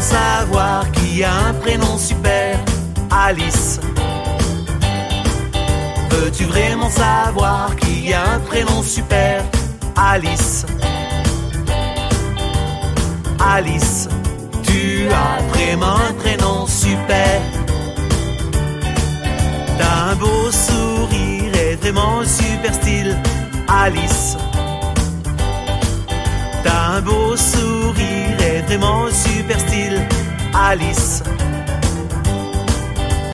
savoir qui a un prénom super? Alice. Veux-tu vraiment savoir qui a un prénom super? Alice. Alice, tu as vraiment un prénom super. T'as un beau sourire et vraiment un super style. Alice. T'as un beau sourire et vraiment un super style. Alice.